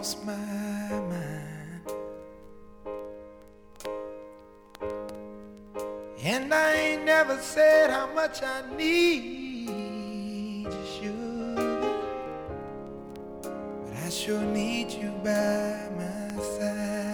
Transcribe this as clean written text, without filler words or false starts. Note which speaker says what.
Speaker 1: crossed my mind, and I ain't never said how much I need you, sugar, but I sure need you by my side.